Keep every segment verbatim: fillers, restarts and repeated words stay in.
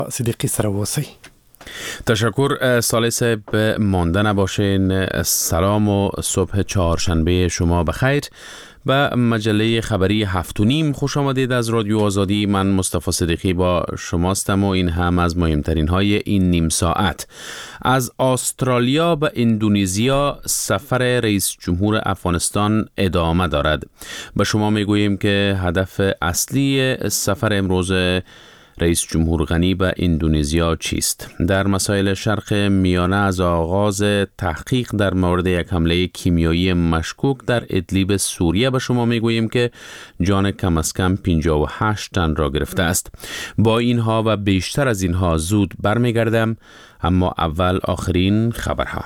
صدیقی سرواسي. تشکر صالح صاحب، مانده نباشین. سلام و صبح چهارشنبه شما بخیر. به مجله خبری هفت و نیم خوش آمدید از رادیو آزادی. من مصطفی صدیقی با شماستم و این هم از مهمترین های این نیم ساعت. از استرالیا به اندونزیا سفر رئیس جمهور افغانستان ادامه دارد. به شما میگوییم که هدف اصلی سفر امروز رئیس جمهور غنی به اندونزیا چیست؟ در مسائل شرق میانه از آغاز تحقیق در مورد یک حمله کیمیایی مشکوک در ادلیب سوریه به شما میگوییم که جان کم از کم پنجاه و هشت تن را گرفته است. با اینها و بیشتر از اینها زود برمیگردم، اما اول آخرین خبرها.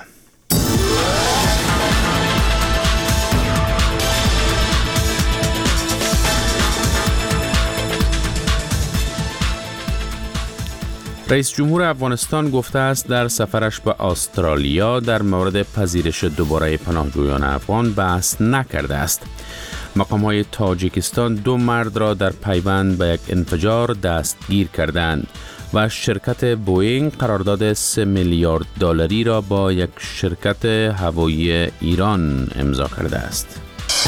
رئیس جمهور افغانستان گفته است در سفرش به استرالیا در مورد پذیرش دوباره پناهجویان افغان بحث نکرده است. مقام‌های تاجیکستان دو مرد را در پیوند به یک انفجار دستگیر کردند و شرکت بوئینگ قرارداد سه میلیارد دلاری را با یک شرکت هوایی ایران امضا کرده است.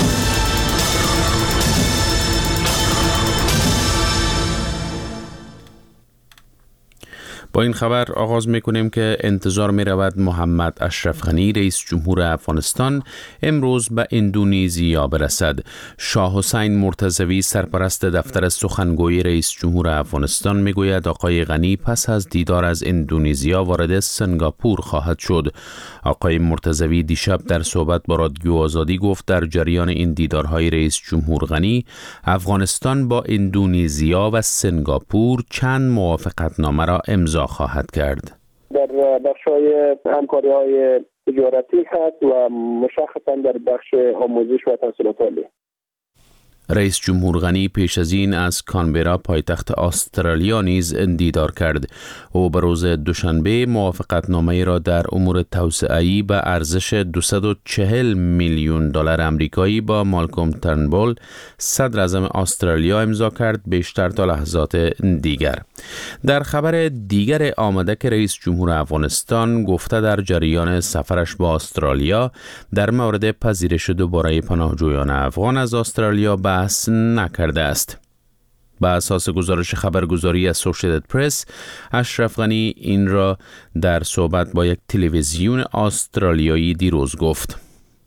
با این خبر آغاز میکنیم که انتظار می رود محمد اشرف غنی رئیس جمهور افغانستان امروز به اندونزیا برسد. شاه حسین مرتضوی سرپرست دفتر سخنگوی رئیس جمهور افغانستان میگوید آقای غنی پس از دیدار از اندونزیا وارد سنگاپور خواهد شد. آقای مرتضوی دیشب در صحبت با رادیو آزادی گفت در جریان این دیدارهای رئیس جمهور غنی افغانستان با اندونزیا و سنگاپور چند موافقتنامه را امضا خواهد کرد. در بخش‌های همکاری‌های تجارتی هست و مشخصاً در بخش آموزش و تحصیلات عالی. رئیس جمهور غنی پیش از این از کانبرا پایتخت استرالیا نیز دیدار کرد. او به روز دوشنبه موافقتنامه را در امور توسعه‌ای به ارزش دویست و چهل میلیون دلار آمریکایی با مالکوم ترنبول صدر اعظم استرالیا امضا کرد. بیشتر تا لحظات دیگر. در خبر دیگر آمده که رئیس جمهور افغانستان گفته در جریان سفرش با استرالیا در مورد پذیرش دوباره پناهجویان افغان از استرالیا بحث نکرده است. به اساس گزارش خبرگزاری اسوسییتد پرس، اشرف غنی این را در صحبت با یک تلویزیون استرالیایی دیروز گفت.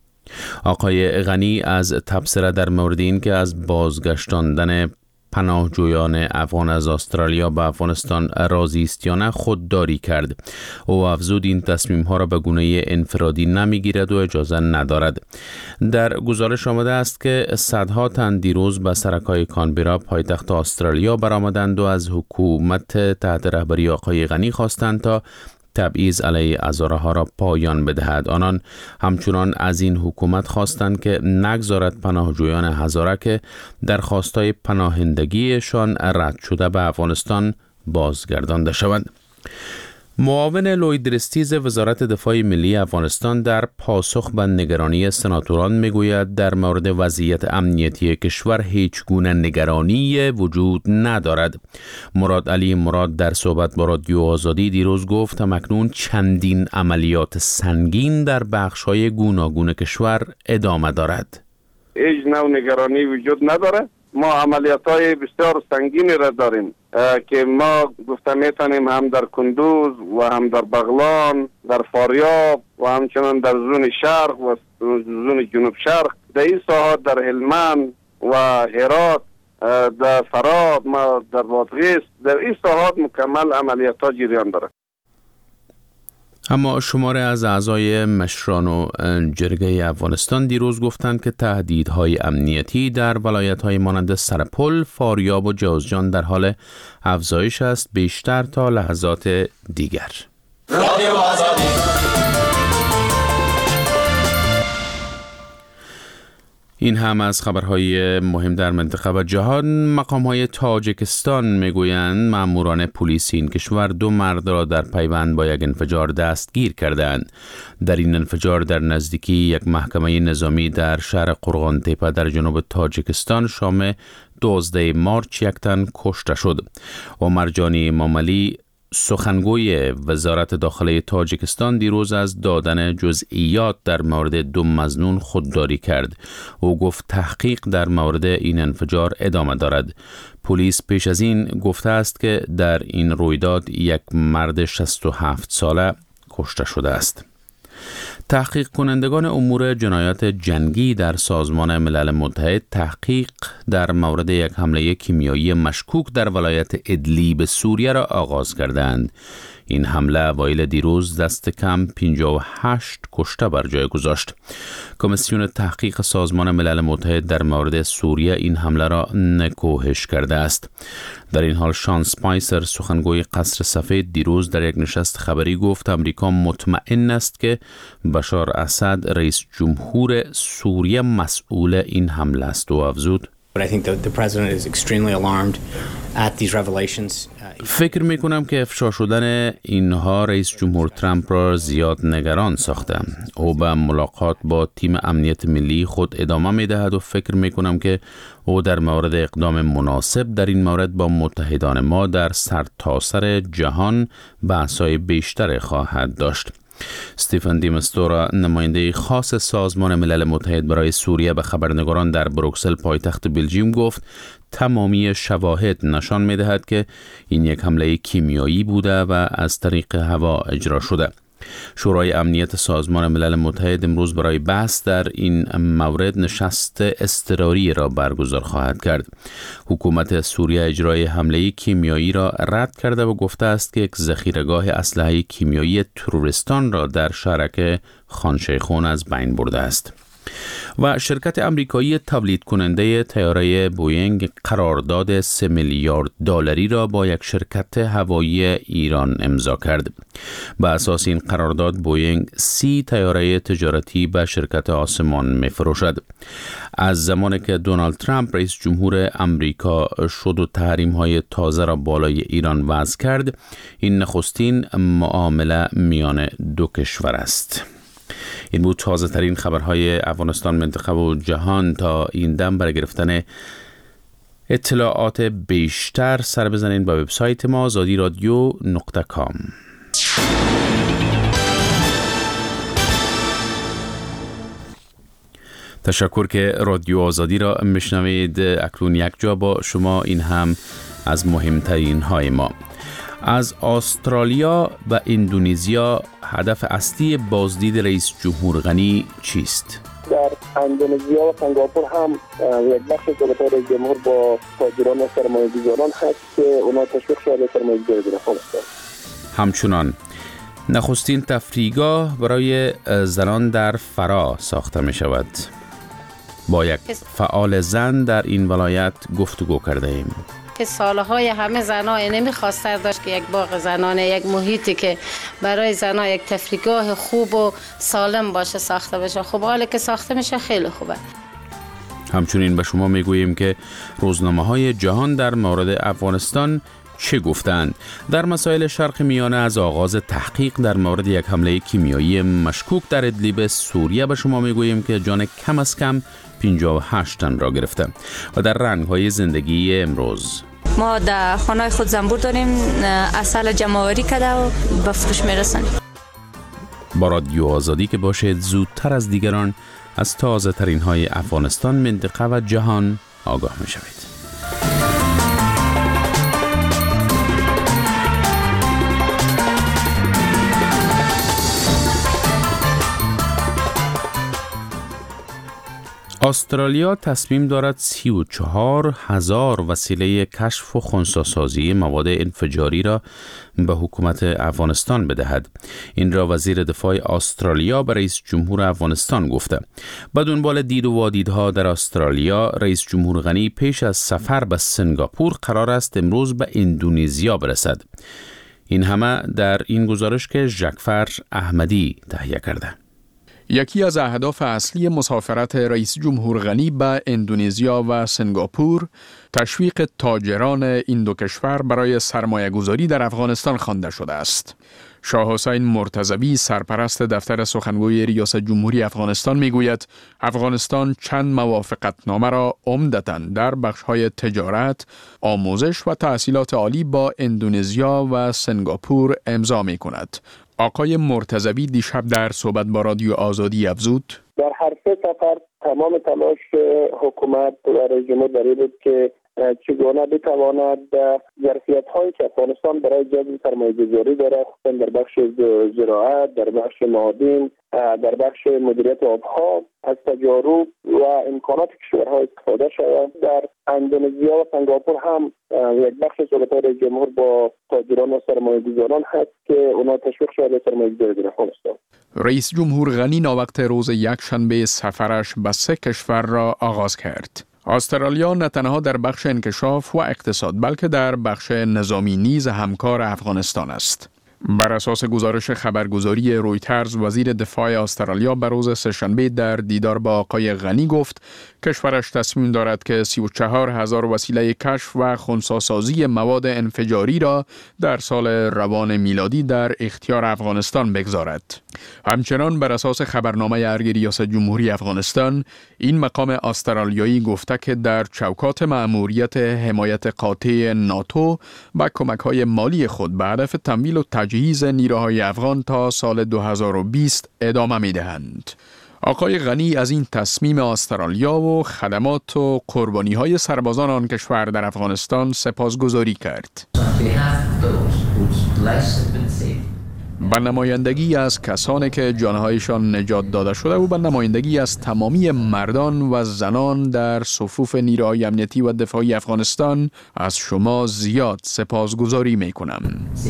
آقای غنی از تبصره در مورد این که از بازگشتاندن پناهجویان افغان از استرالیا به افغانستان راضی است یا نه خودداری کرد. او افزود این تصمیم ها را به گونه انفرادی نمیگیرد و اجازه ندارد. در گزارش آمده است که صدها تن دیروز به سرکای کانبرا پایتخت استرالیا برآمدند و از حکومت تحت رهبری آقای غنی خواستند تا تبعیض علیه هزاره ها را پایان بدهد. آنان همچنان از این حکومت خواستند که نگذارد پناهجویان هزاره که درخواستای پناهندگیشان رد شده به افغانستان بازگردانده شوند. معاون لوید رستیز وزارت دفاع ملی افغانستان در پاسخ به نگرانی سناتوران میگوید در مورد وضعیت امنیتی کشور هیچ گونه نگرانی وجود ندارد. مراد علی مراد در صحبت با رادیو آزادی دیروز گفت تمکنون چندین عملیات سنگین در بخش‌های گوناگون کشور ادامه دارد. هیچ نوع نگرانی وجود نداره. ما عملیات‌های بسیار سنگینی را داریم که ما گفته میتونیم هم در کندوز و هم در بغلان، در فاریاب و همچنان در زون شرق و زون جنوب شرق، در این ساحات در هلمند و هرات، در فراد، ما در بادغیس، در این ساحات مکمل عملیات‌ها جریان داره. اما شماره از اعضای مشران و جرگه افغانستان دیروز گفتند که تهدیدهای امنیتی در ولایت‌های مانند سرپل، فاریاب و جوزجان در حال افزایش است. بیشتر تا لحظات دیگر. رادیو آزادی. این هم از خبرهای مهم در منطقه و جهان. مقام‌های تاجیکستان میگویند ماموران پلیس این کشور دو مرد را در پیوند با یک انفجار دستگیر کردند. در این انفجار در نزدیکی یک محکمه نظامی در شهر قرغان تپه در جنوب تاجیکستان شام دوازده مارچ یک تن کشته شد. عمر جانی امامعلی سخنگوی وزارت داخله تاجیکستان دیروز از دادن جزئیات در مورد دو مظنون خودداری کرد. او گفت تحقیق در مورد این انفجار ادامه دارد. پلیس پیش از این گفته است که در این رویداد یک مرد شصت و هفت ساله کشته شده است. تحقیق کنندگان امور جنایات جنگی در سازمان ملل متحد تحقیق در مورد یک حمله کیمیایی مشکوک در ولایت ادلیب سوریه را آغاز کردند. این حمله اوایل دیروز دست کم پنجاه و هشت کشته بر جای گذاشت. کمیسیون تحقیق سازمان ملل متحد در مورد سوریه این حمله را نکوهش کرده است. در این حال شان اسپایسر سخنگوی قصر سفید دیروز در یک نشست خبری گفت امریکا مطمئن است که بشار اسد رئیس جمهور سوریه مسئول این حمله است و افزود But I think the, the president is extremely alarmed at these revelations. فکر می کنم که افشا شدن اینها رئیس جمهور ترامپ را زیاد نگران ساخته. او به ملاقات با تیم امنیت ملی خود ادامه می دهد و فکر می کنم که او در مورد اقدام مناسب در این مورد با متحدان ما در سرتاسر جهان بحث‌های بیشتر خواهد داشت. استیفن دیمستورا نماینده خاص سازمان ملل متحد برای سوریه به خبرنگاران در بروکسل پایتخت بلژیوم گفت تمامی شواهد نشان می دهد که این یک حمله کیمیایی بوده و از طریق هوا اجرا شده. شورای امنیت سازمان ملل متحد امروز برای بحث در این مورد نشست اضطراری را برگزار خواهد کرد. حکومت سوریه اجرای حمله کیمیایی را رد کرده و گفته است که یک ذخیره‌گاه اسلحه کیمیایی تروریستان را در شهرک خان شیخون از بین برده است. و شرکت امریکایی تولید کننده طیاره بوئینگ قرارداد سه میلیارد دلاری را با یک شرکت هوایی ایران امضا کرد. به اساس این قرارداد بوئینگ سی طیاره تجارتی به شرکت آسمان می‌فروشد. از زمانی که دونالد ترامپ رئیس جمهور امریکا شد و تحریم‌های تازه را بالای ایران وضع کرد، این نخستین معامله میان دو کشور است. این بود تازه ترین خبرهای افغانستان، منطقه و جهان. تا این دم برای گرفتن اطلاعات بیشتر سر بزنین به وبسایت ما آزادی رادیو نقطه کام. تشکر که رادیو آزادی را میشنوید. اکنون یک جا با شما، این هم از مهمترین های ما. از استرالیا و اندونزیا هدف اصلی بازدید رئیس جمهور غنی چیست؟ در اندونزیا و سنگاپور هم یک بخش جلوتر رئیس جمهور با تاجران و سرمایه‌گذاران هست که اونا تشویق شده سرمایه‌گذاری کنند. همچنان نخستین تفریحگاه برای زنان در فرا ساخته می شود. با یک فعال زن در این ولایت گفتگو کرده ایم. که سالهای همه زنها نمی‌خواستن داشت که یک باغ زنانه، یک محیطی که برای زنها یک تفریحگاه خوب و سالم باشه ساخته بشه. خب حالا که ساخته میشه خیلی خوبه. همچنین به شما میگوییم که روزنامه‌های جهان در مورد افغانستان چه گفتند. در مسائل شرق میانه از آغاز تحقیق در مورد یک حمله کیمیایی مشکوک در ادلیب سوریه به شما میگوییم که جان کم از کم پنجاه و هشت تن را گرفته. و در رنگ‌های زندگی امروز ما در خانه خود زنبور داریم، عسل جمع‌آوری کرده و به فروش میرسانیم. با رادیو آزادی که باشید زودتر از دیگران از تازه ترین های افغانستان، منطقه و جهان آگاه می شوید. استرالیا تصمیم دارد سی و چهار هزار وسیله کشف و خنثی‌سازی مواد انفجاری را به حکومت افغانستان بدهد. این را وزیر دفاع استرالیا به رئیس جمهور افغانستان گفته. با دنبال دید و وادیدها در استرالیا، رئیس جمهور غنی پیش از سفر به سنگاپور قرار است امروز به اندونزیا برسد. این همه در این گزارش که ژکفر احمدی تهیه کرده. یکی از اهداف اصلی مسافرت رئیس جمهور غنی به اندونزیا و سنگاپور تشویق تاجران این دو کشور برای سرمایه‌گذاری در افغانستان خوانده شده است. شاه حسین مرتضوی سرپرست دفتر سخنگوی ریاست جمهوری افغانستان میگوید افغانستان چند موافقتنامه را عمدتاً در بخش‌های تجارت، آموزش و تحصیلات عالی با اندونزیا و سنگاپور امضا می‌کند. آقای مرتضوی دیشب در صحبت با رادیو آزادی افزود: در هر سه سفر تمام تلاش حکومت و رئیس جمهور در این بود که چگونه بتواند ظرفیت‌هایی که افغانستان برای جذب سرمایه‌گذاری داره، خصوصا در بخش زراعت، در بخش معادن، در بخش مدیریت آبها، از تجارب و امکانات کشورها استفاده شود. در اندونزیا و سنگاپور هم یک بخش صحبت‌های رئیس جمهور با تاجران و سرمایه‌گذاران هست که اونا تشویق شده سرمایه‌گذاری در افغانستان. رئیس جمهور غنی ناوقت روز یکشنبه سفرش به سه کشور را آغاز کرد. استرالیا نه تنها در بخش انکشاف و اقتصاد بلکه در بخش نظامی نیز همکار افغانستان است. بر اساس گزارش خبرگزاری رویترز، وزیر دفاع استرالیا به روز سه‌شنبه در دیدار با آقای غنی گفت کشورش تصمیم دارد که سی و چهار هزار وسیله کشف و خنثی‌سازی مواد انفجاری را در سال روان میلادی در اختیار افغانستان بگذارد. همچنان بر اساس خبرنامه ارگ ریاست جمهوری افغانستان، این مقام استرالیایی گفته که در چوکات مأموریت حمایت قاطع ناتو با کمک‌های مالی خود به هدف تمویل و تجهیز نیروهای افغان تا سال دو هزار و بیست ادامه می‌دهند. آقای غنی از این تصمیم استرالیا و خدمات و قربانی‌های سربازان آن کشور در افغانستان سپاسگزاری کرد. به نمایندگی از کسانی که جانهایشان نجات داده شده و به نمایندگی از تمامی مردان و زنان در صفوف نیروهای امنیتی و دفاعی افغانستان از شما زیاد سپاسگزاری می‌کنم.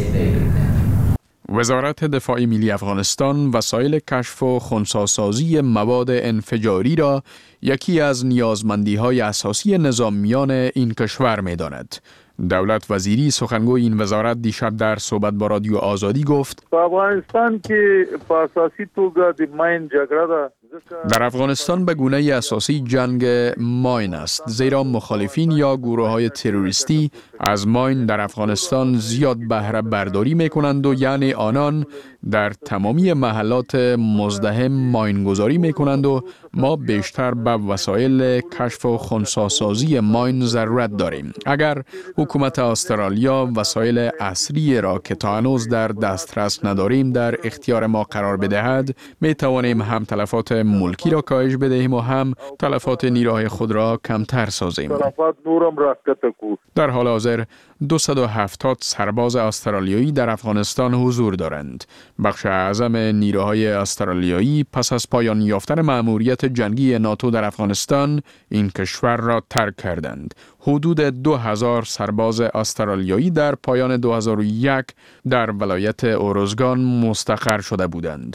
وزارت دفاع ملی افغانستان وسایل کشف و خنثی‌سازی مواد انفجاری را یکی از نیازمندی‌های اساسی نظامیان این کشور می‌داند. دولت وزیری سخنگوی این وزارت دیشب در صحبت با رادیو آزادی گفت: افغانستان که په اساسي توګه د ماین جګړه ده. در افغانستان به گونه اساسی جنگ ماین است، زیرا مخالفین یا گروه‌های تروریستی از ماین در افغانستان زیاد بهره برداری می‌کنند و یعنی آنان در تمامی محلات مزدحم ماین گذاری می‌کنند و ما بیشتر به وسایل کشف و خنثی‌سازی ماین ضرورت داریم. اگر حکومت استرالیا وسایل عصری را که تا هنوز در دسترس نداریم در اختیار ما قرار بدهد، می توانیم هم تلفات ملکی را کاهش بدهیم و هم تلفات نیروهای خود را کمتر سازیم. در حال حاضر دویست و هفتاد سرباز استرالیایی در افغانستان حضور دارند. بخش اعظم نیروهای استرالیایی پس از پایان یافتن مأموریت جنگی ناتو در افغانستان این کشور را ترک کردند. حدود دو هزار سرباز استرالیایی در پایان دو هزار و یک در ولایت اوروزگان مستقر شده بودند.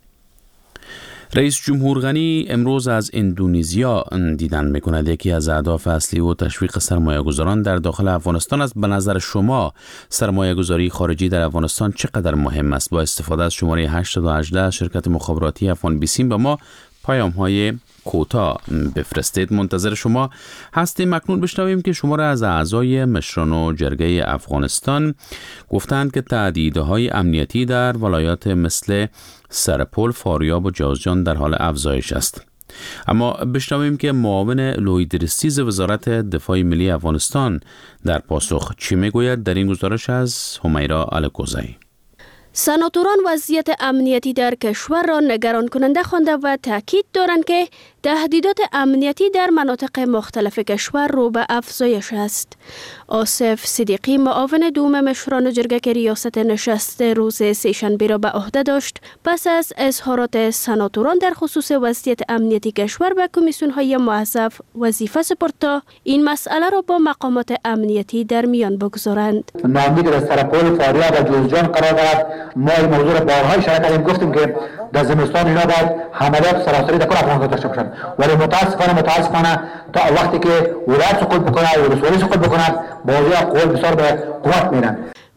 رئیس جمهور غنی امروز از اندونزیا دیدن میکند. یکی از اهداف اصلی و تشویق سرمایه گذاران در داخل افغانستان است. به نظر شما سرمایه گذاری خارجی در افغانستان چقدر مهم است؟ با استفاده از شماره هشت یک هشت شرکت مخابراتی افغان بیسیم به ما پیام های کوتاه بفرستید. منتظر شما هستیم. مکنون بشنویم که شماره از اعضای مشران و جرگه افغانستان گفتند که تهدیدهای امنیتی در ولایات مثل سرپل، فاریاب و جوزجان در حال افزایش است. اما بشنویم که معاون لویدرسیز وزارت دفاع ملی افغانستان در پاسخ چی میگوید. در این گزارش از همیرا الکوزی. سناتوران وضعیت امنیتی در کشور را نگران کننده خوانده و تاکید دارند که تهدیدات امنیتی در مناطق مختلف کشور رو به افزایش است. آصف صدیقی معاون دوم مشران جرگه که ریاست نشست روز سه‌شنبه را به عهده داشت، پس از اظهارات سناتوران در خصوص وضعیت امنیتی کشور به کمیسیون‌های موظف وظیفه سپرد تا این مسئله را با مقامات امنیتی در میان بگذارند. نامی که در سرپل، فاریاب و جوزجان قرار دارد، ما این موضوع را بارها اشاره کردیم، گفتیم که در زمستان اینا باید حملات سراسری در کل افغانستان داشته باشند، ولی متاسفانه متاسفانه تا وقتی که ولایت سقوط بکنه و ولسوالی سقوط بکنه، بازی قوت بسیار به قوت میرن.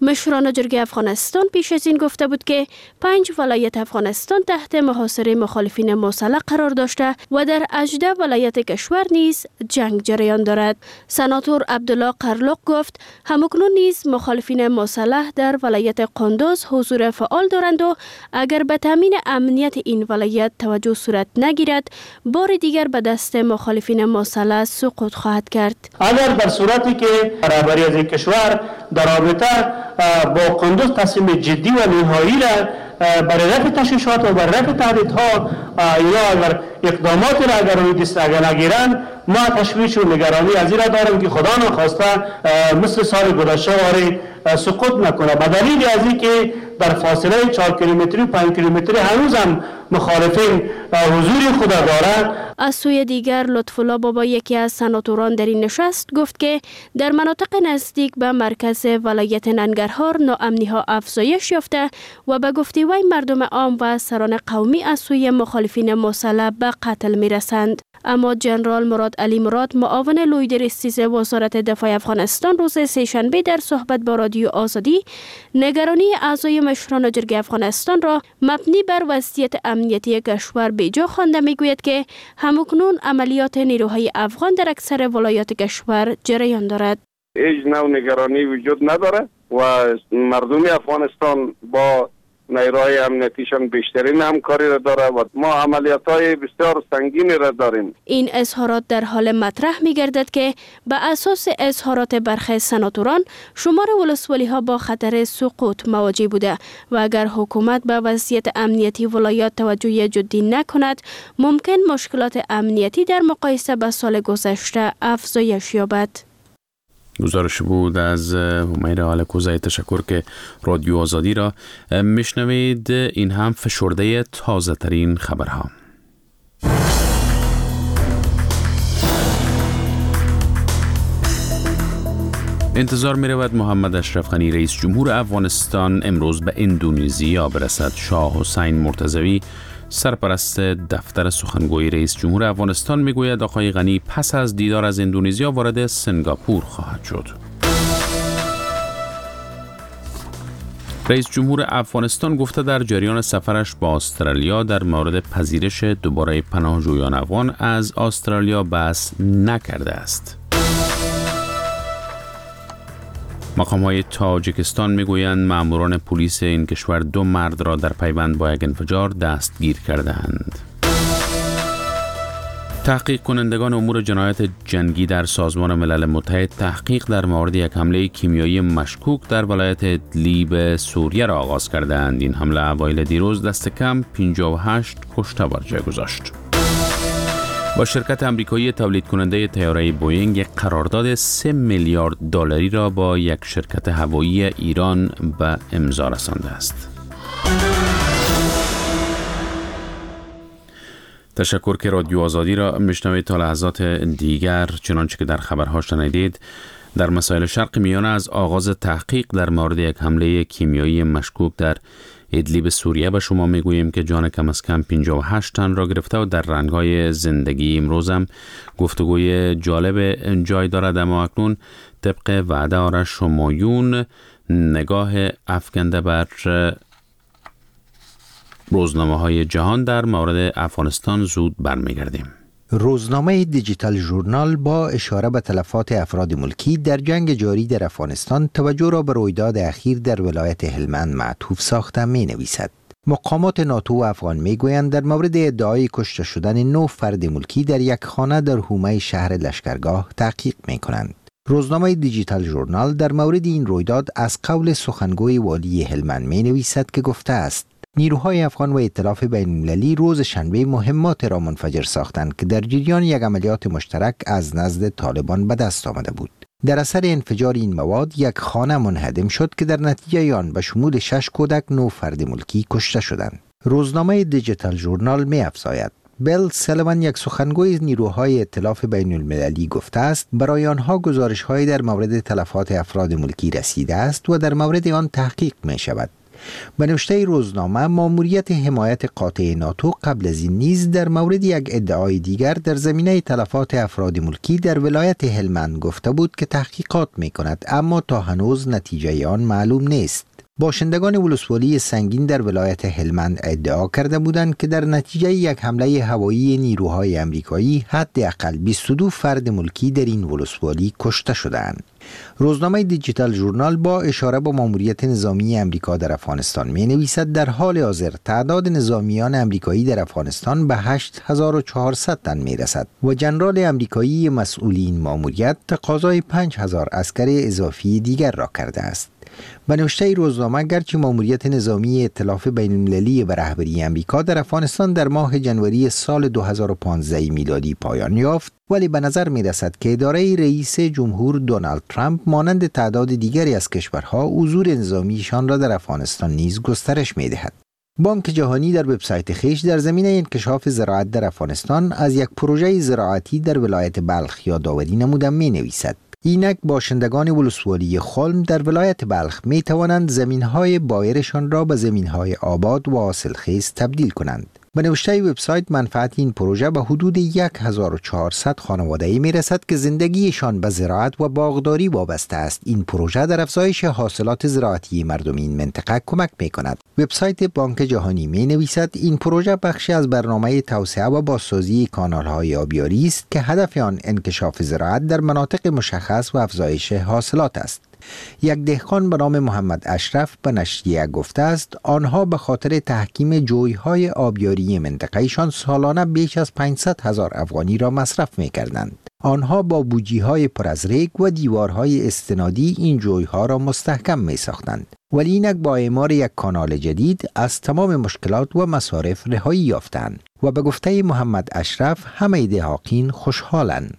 مشران جرگه افغانستان پیش از این گفته بود که پنج ولایت افغانستان تحت محاصره مخالفین مسلح قرار داشته و در هجده ولایت کشور نیز جنگ جریان دارد. سناتور عبدالله قرلق گفت همکنون نیز مخالفین مسلح در ولایت قندوز حضور فعال دارند و اگر به تامین امنیت این ولایت توجه صورت نگیرد بار دیگر به دست مخالفین مسلح سقوط خواهد کرد. اگر در صورتی که برابری از کشور در رابطه با قندوز تصمیم جدی و نهایی را برای رفع تشویشات و برای رفع تهدیدها یا اگر اقدامات را اگر روی دست اگر نگیرند ما تشویش و نگرانی از این را دارم که خدا نخواسته مثل سال گذشته واری سقوط نکنه. به دلیل از این که در فاصله چهار کیلومتری و پنج کیلومتری هنوز هم مخالفین حضور خود دارند. از سوی دیگر لطفالله بابا یکی از سناتوران در این نشست گفت که در مناطق نزدیک به مرکز ولایت ننگرهار ناامنی ها افزایش یافته و به گفته وی مردم عام و سران قومی از سوی مخالفین مسلح به قتل می رسند. اما جنرال مراد علی مراد معاون لویدر استیز وزارت دفاع افغانستان روز سه‌شنبه در صحبت با رادیو آزادی نگرانی اعضای مشران جرگه افغانستان را مبنی بر وضعیت امنیتی کشور بیجا خوانده میگوید که همکنون عملیات نیروهای افغان در اکثر ولایات کشور جریان دارد. هیچ نوع نگرانی وجود نداره و مردم افغانستان با نیروهای امنیتیشان بیشترین همکاری را داره و ما عملیات‌های بسیار سنگینی را داریم. این اظهارات در حال مطرح می‌گردد که به اساس اظهارات برخی سناتوران شمار ولسوالی‌ها با خطر سقوط مواجه بوده و اگر حکومت به وضعیت امنیتی ولایات توجه جدی نکند ممکن مشکلات امنیتی در مقایسه با سال گذشته افزایش یابد. گزارش بود از همیر آلکوزای. تشکر که رادیو آزادی را میشنوید. این هم فشرده تازه ترین خبرها. انتظار می رود محمد اشرف غنی رئیس جمهور افغانستان امروز به اندونزیا برسد. شاه حسین مرتضوی سرپرست دفتر سخنگوی رئیس جمهور افغانستان میگوید آقای غنی پس از دیدار از اندونزیا وارد سنگاپور خواهد شد. رئیس جمهور افغانستان گفته در جریان سفرش با استرالیا در مورد پذیرش دوباره پناهجویان افغان از استرالیا بحث نکرده است. مقام‌های تاجیکستان میگویند ماموران پلیس این کشور دو مرد را در پیوند با یک انفجار دستگیر کردند. تحقیق کنندگان امور جنایت جنگی در سازمان ملل متحد تحقیق در مورد یک حمله کیمیایی مشکوک در ولایت ادلیب سوریه را آغاز کردند. این حمله اوایل دیروز دست کم پنجاه و هشت کشته بر جای گذاشت. با شرکت امریکایی تولید کننده طیاره بوئینگ یک قرارداد سه میلیارد دلاری را با یک شرکت هوایی ایران به امضا رسانده است. تشکر که رادیو آزادی را میشنوید. تا لحظات دیگر چنانچه که در خبرها شنیدید در مسائل شرق میانه از آغاز تحقیق در مورد یک حمله کیمیایی مشکوک در ادلیب سوریه به شما میگوییم که جان کم از کم پنجاه و هشت تن را گرفته و در رنگ‌های زندگی. امروز هم گفتگوی جالب جای دارد، اما اکنون طبق وعده آرش همایون نگاه افکنده بر روزنامه‌های جهان در مورد افغانستان زود برمیگردیم. روزنامه دیجیتال ژورنال با اشاره به تلفات افراد ملکی در جنگ جاری در افغانستان توجه را به رویداد اخیر در ولایت هلمند معطوف ساخته می نویسد. مقامات ناتو و افغان می گویند در مورد ادعای کشته شدن نه فرد ملکی در یک خانه در حومه شهر لشکرگاه تحقیق می کنند. روزنامه دیجیتال ژورنال در مورد این رویداد از قول سخنگوی والی هلمند می نویسد که گفته است نیروهای افغان و ائتلاف بین‌المللی روز شنبه مهمات را منفجر ساختند که در جریان یک عملیات مشترک از نزد طالبان به دست آمده بود. در اثر انفجار این مواد یک خانه منهدم شد که در نتیجه آن به شمول شش کودک نه فرد ملکی کشته شدند. روزنامه دیجیتال ژورنال می افزاید بیل سلوان یک سخنگوی نیروهای ائتلاف بین‌المللی گفته است برای آنها گزارش‌هایی در مورد تلفات افراد ملکی رسیده است و در مورد آن تحقیق می شود. به نوشته روزنامه، ماموریت حمایت قاطع ناتو قبل از این نیز در مورد یک ادعای دیگر در زمینه تلفات افراد ملکی در ولایت هلمند گفته بود که تحقیقات می کند، اما تا هنوز نتیجه آن معلوم نیست. باشندگان ولسوالی سنگین در ولایت هلمند ادعا کرده بودند که در نتیجه یک حمله هوایی نیروهای آمریکایی حداقل بیست و دو فرد ملکی در این ولسوالی کشته شدند. روزنامه دیجیتال ژورنال با اشاره به ماموریت نظامی آمریکا در افغانستان می نویسد در حال حاضر تعداد نظامیان آمریکایی در افغانستان به هشت هزار و چهارصد تن می رسد و ژنرال آمریکایی مسئول این ماموریت تقاضای پنج هزار عسکر اضافی دیگر را کرده است. به نوشته روزنامه، گرچه ماموریت نظامی ائتلاف بین المللی به رهبری آمریکا در افغانستان در ماه جنوری سال دو هزار و پانزده میلادی پایان یافت، ولی به نظر می رسد که اداره رئیس جمهور دونالد ترامپ مانند تعداد دیگری از کشورها حضور نظامیشان را در افغانستان نیز گسترش می دهد. بانک جهانی در وبسایت خویش در زمینه انکشاف زراعت در افغانستان از یک پروژه زراعتی در ولایت بلخ یادآوری نموده می نویسد. اینک باشندگان ولسوالی خلم در ولایت بلخ می توانند زمینهای بایرشان را به زمینهای آباد و حاصلخیز تبدیل کنند. به نوشته وبسایت، منفعت این پروژه به حدود یک هزار و چهارصد خانواده می رسد که زندگیشان به زراعت و باغداری وابسته است. این پروژه در افزایش حاصلات زراعتی مردم این منطقه کمک می کند. وبسایت بانک جهانی می نویسد این پروژه بخشی از برنامه توسعه و بازسازی کانال‌های آبیاری است که هدف آن انکشاف زراعت در مناطق مشخص و افزایش حاصلات است. یک دهقان به نام محمد اشرف به نشریه گفته است آنها به خاطر تحکیم جویهای آبیاری منطقهشان سالانه بیش از پانصد هزار افغانی را مصرف می کردند. آنها با بوجیهای پر از ریگ و دیوارهای استنادی این جویها را مستحکم می ساختند. ولی اینک با اعمار یک کانال جدید از تمام مشکلات و مصارف رهایی یافتند و به گفته محمد اشرف همه دهاقین خوشحالند.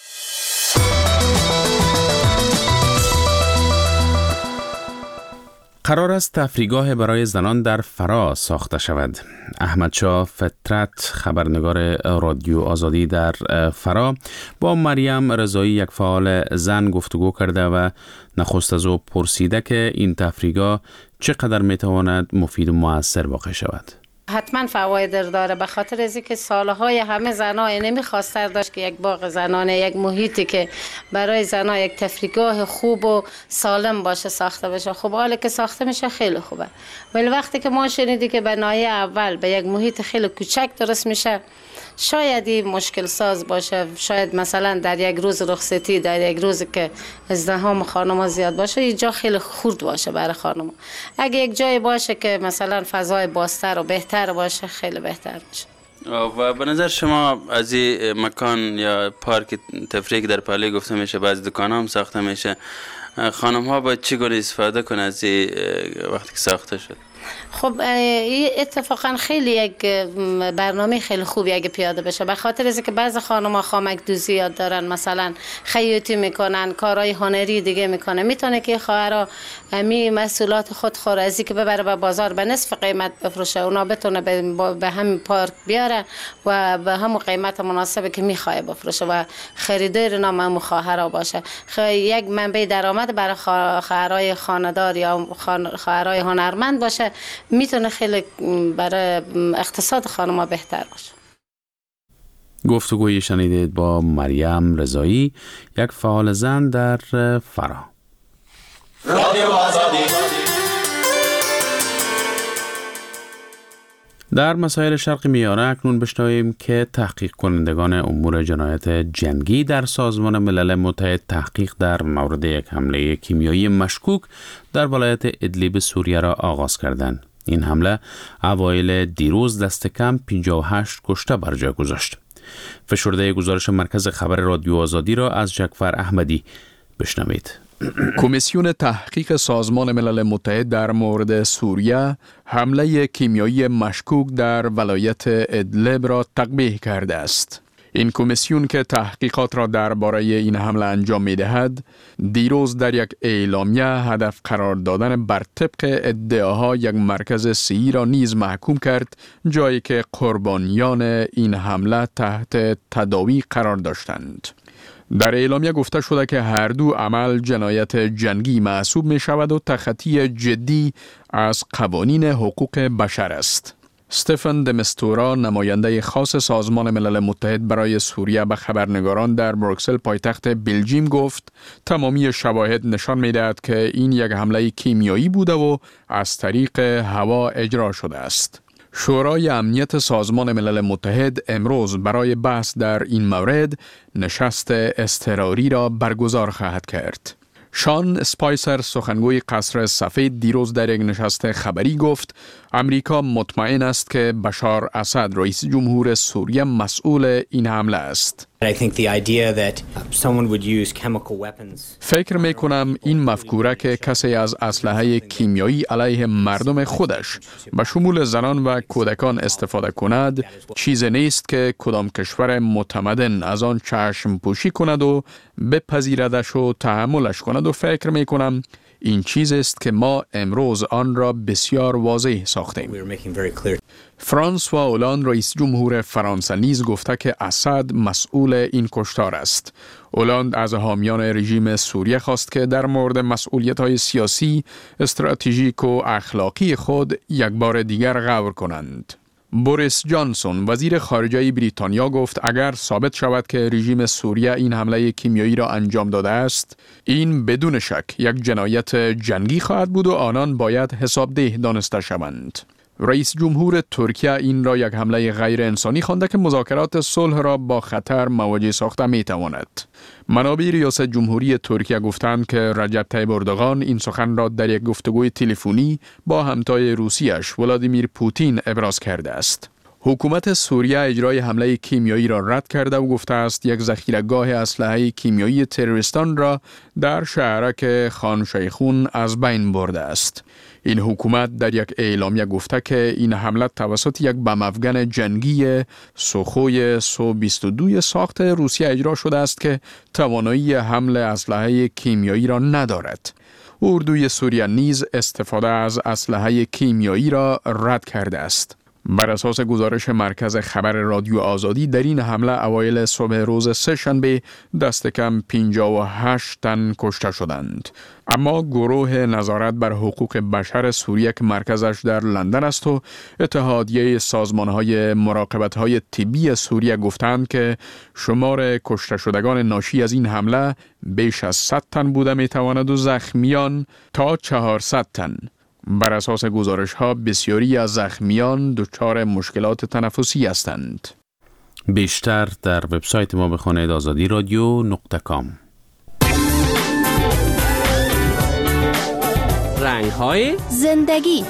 قرار است تفریحگاه برای زنان در فرا ساخته شود. احمدشاه فطرت، خبرنگار رادیو آزادی در فرا، با مریم رضایی، یک فعال زن، گفتگو کرده و نخست از او پرسیده که این تفریحگاه چقدر میتواند مفید و مؤثر واقع شود. حتما فواید داره، به خاطر از اینکه سالهای همه زنها نمیخواستر داشت که یک باغ زنانه، یک محیطی که برای زنها یک تفریحگاه خوب و سالم باشه ساخته بشه. خب حالا که ساخته میشه خیلی خوبه، ولی وقتی که ما شنیدی که بنای اول به یک محیط خیلی کوچک درست میشه، شاید این مشکل ساز باشه. شاید مثلا در یک روز رخصتی، در یک روز که ازدحام خانم‌ها زیاد باشه، این جا خیلی خرد باشه برای خانم‌ها. اگه یک جای باشه که مثلا فضای بازتر و بهتر باشه، خیلی بهتر باشه. و به نظر شما از این مکان یا پارک تفریح در پالی گفته میشه، بعضی دکان هم ساخته میشه، خانم ها باید چی گونه استفاده کنه از این وقتی که ساخته شد؟ خب اتفاقا خیلی یک برنامه خیلی خوبی اگه پیاده بشه، به خاطر از اینکه بعضی خانم‌ها خامک دوزی یاد دارن، مثلا خیاطی میکنن، کارهای هنری دیگه میکنه، میتونه که خواهرها امی محصولات خود خورزی که ببره به بازار به نصف قیمت بفروشه، اونا بتونه به, به همین پارک بیاره و به همون قیمت مناسبی که میخواد بفروشه و خریدار نام همون خواهرها باشه. یک منبع درآمد برای خواهرای خانه‌دار یا خواهرای هنرمند باشه، میتونه خیلی برای اقتصاد خانم‌ها بهتر باشه. گفتگوی شنیدید با مریم رضایی، یک فعال زن در فرا. رادیو آزادی. در مسائل شرق میانه اکنون بشنویم که تحقیق کنندگان امور جنایت جنگی در سازمان ملل متحد تحقیق در مورد یک حمله کیمیایی مشکوک در ولایت ادلیب سوریه را آغاز کردند. این حمله اوایل دیروز دست کم پنجاه و هشت کشته بر جای گذاشت. فشرده گزارش مرکز خبر رادیو آزادی را از جعفر احمدی بشنوید. کمیسیون تحقیق سازمان ملل متحد در مورد سوریه حمله کیمیایی مشکوک در ولایت ادلب را تقبیح کرده است. این کمیسیون که تحقیقات را درباره این حمله انجام می‌دهد، دیروز در یک اعلامیه هدف قرار دادن بر طبق ادعاها یک مرکز صحی را نیز محکوم کرد، جایی که قربانیان این حمله تحت تداوی قرار داشتند. در اعلامیه گفته شده که هر دو عمل جنایت جنگی محسوب می شود و تخطی جدی از قوانین حقوق بشر است. استفن دمستورا نماینده خاص سازمان ملل متحد برای سوریه به خبرنگاران در بروکسل پایتخت بلژیم گفت تمامی شواهد نشان می‌دهد که این یک حمله کیمیایی بوده و از طریق هوا اجرا شده است. شورای امنیت سازمان ملل متحد امروز برای بحث در این مورد نشست اضطراری را برگزار خواهد کرد. شان اسپایسر سخنگوی قصر سفید دیروز در یک نشست خبری گفت امریکا مطمئن است که بشار اسد رئیس جمهور سوریه مسئول این حمله است. I think the idea that someone would use chemical weapons. فکر می کنم این مفکوره که کسی از اسلحه کیمیایی علیه مردم خودش به شمول زنان و کودکان استفاده کند چیز نیست که کدام کشور متمدن از آن چشم پوشی کند و بپذیردش و تحملش کند و فکر می کنم این چیز است که ما امروز آن را بسیار واضح ساختیم. فرانسوا اولاند رئیس جمهور فرانسه نیز گفته که اسد مسئول این کشتار است. اولاند از حامیان رژیم سوریه خواست که در مورد مسئولیت‌های سیاسی، استراتژیک و اخلاقی خود یک بار دیگر غور کنند. بوریس جانسون وزیر خارجه بریتانیا گفت اگر ثابت شود که رژیم سوریه این حمله کیمیایی را انجام داده است، این بدون شک یک جنایت جنگی خواهد بود و آنان باید حسابدeh دانسته شوند. رئیس جمهور ترکیه این را یک حمله غیر انسانی خوانده که مذاکرات صلح را با خطر مواجه ساخته می تواند. منابع ریاست جمهوری ترکیه گفتند که رجب طیب اردوغان این سخن را در یک گفتگوی تلفنی با همتای روسیش ولادیمیر پوتین ابراز کرده است. حکومت سوریه اجرای حمله کیمیایی را رد کرده و گفته است یک ذخیره‌گاه اسلحه کیمیایی تروریستان را در شهرک خان شیخون از بین برده است. این حکومت در یک اعلامیه گفته که این حمله توسط یک بم افغان جنگی سوخوی سو بیست و دو ساخت روسیه اجرا شده است که توانایی حمل اسلحه کیمیایی را ندارد. اردوی سوریه نیز استفاده از اسلحه کیمیایی را رد کرده است. بر اساس گزارش مرکز خبر رادیو آزادی در این حمله اوایل صبح روز سه‌شنبه دست کم پنجاه و هشت تن کشته شدند. اما گروه نظارت بر حقوق بشر سوریه که مرکزش در لندن است و اتحادیه سازمان‌های مراقبت‌های طبی سوریه گفتند که شمار کشته شدگان ناشی از این حمله بیش از صد تن بوده می‌تواند و زخمیان تا چهارصد تن. بر اساس گزارش ها بسیاری از زخمیان دچار مشکلات تنفسی هستند. بیشتر در وبسایت ما بخوانید آزادی رادیو نقطه کام. رنگ های زندگی.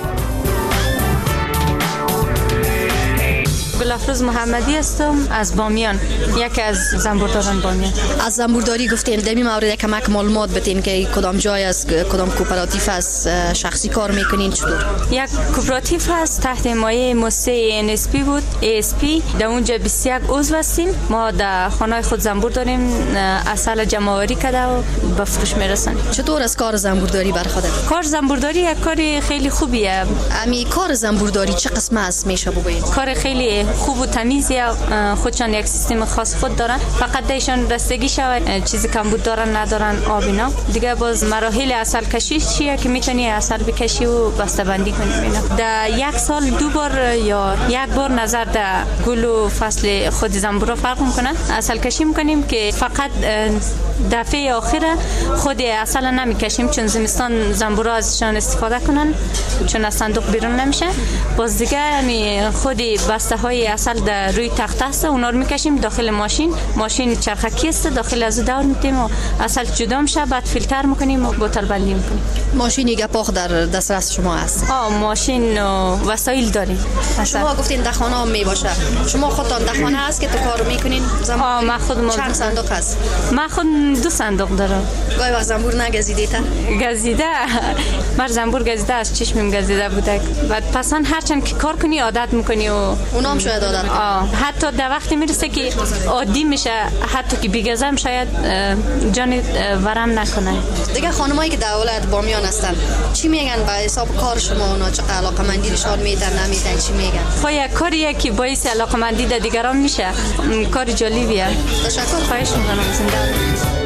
گلافروز محمدی هستم از بامیان، یکی از زنبورداران بامیان. از زنبورداری گفتین در این مورد کمک معلومات بدین که کدام جای است، کدام کوپراتیو است، شخصی کار میکنین چطور؟ یک کوپراتیو هست تحت مایه مؤسسه ان اس پی بود، ای اس پی. در اونجا بیست و یک عضو هستیم. ما در خانه خود زنبور داریم، عسل جمع‌آوری کرده و به فروش میرسونیم. چطور از کار زنبورداری برخورد؟ کار زنبورداری یک کار خیلی خوبیه. امی کار زنبورداری چه قسمه است میشه بگید؟ کار خیلی خوب و تمیزی، خودشان یک سیستم خاص خود دارن، فقط دایشان رستگی شود، چیزی کمبود دارن ندارن، آبینا دیگه. باز مراحل عسل کشی چیه که میتونی عسل بکشی و بسته بندی کنی. اینا در یک سال دو بار یا یک بار نظر در گل و فصل خود زنبورا فرق میکنه. عسل کشی میکنیم که فقط دفعه آخر خود عسل نمیکشیم، چون زمستان زنبورا ازشان استفاده کنن، چون از صندوق بیرون نمیشه. باز دیگه خود بسته های عسل در روی تخته است، اونا رو میکشیم داخل ماشین. ماشین چرخکی است، داخل از دور میتیم و عسل جدا میشه، بعد فیلتر میکنیم و بوتل بندی میکنیم. ماشینی گپاخ در دسترس شما هست؟ آه ماشین و وسایل داریم. شما گفتین در خانه هم میباشه، شما خودتان در خانه هست که تو کارو میکنین؟ آه من خودم چند صندوق هست؟ من خود دو صندوق دارم. گاهی وقت زنبور نگزیده تا؟ گزیده مر زنبور گزیده از چشمم گزیده بوده. بعد پسان هرچند که کار کنی عادت میکنی و اونام شاید عادت کنه. حتی در وقتی میرسه که عادی میشه، حتی که بگذم شاید جان ورم نکنه. دیگه خانمایی که در ولایت بامیان هستن چی میگن به حساب کار شما؟ اونا چه علاقمندی نشان میدن نمیدن چی میگن؟ خب یک کاریه که باعث علاقمندی در دیگران میشه، کار جالبیه. تشکر. خواهش میکنم. زنده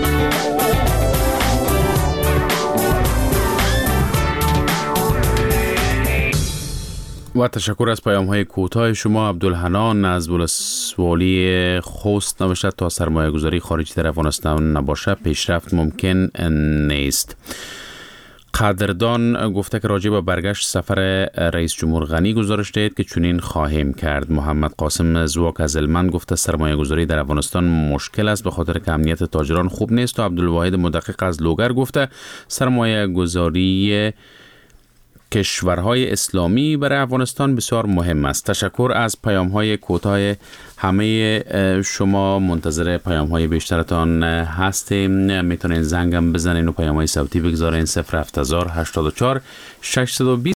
و تشکر از پیام های کوتاه شما. عبدالحنان از ولسوالی خوست نوشته تا سرمایه گذاری خارجی در افغانستان نباشه پیشرفت ممکن نیست. قدردان گفته که راجع به برگشت سفر رئیس جمهور غنی گزارش دهید که چنین خواهیم کرد. محمد قاسم زواک از هلمند گفته سرمایه گذاری در افغانستان مشکل است به خاطر که امنیت تاجران خوب نیست. و عبدالواحد مدقق از لوگر گفته سرمایه گذاری کشورهای اسلامی برای افغانستان بسیار مهم است. تشکر از پیام های کوتاه همه شما. منتظر پیام های بیشترتان هستیم. میتونین زنگم بزنین و پیام های صوتی بگذارین صفر هفت هزار هشتاد و چهار ششصد و بیست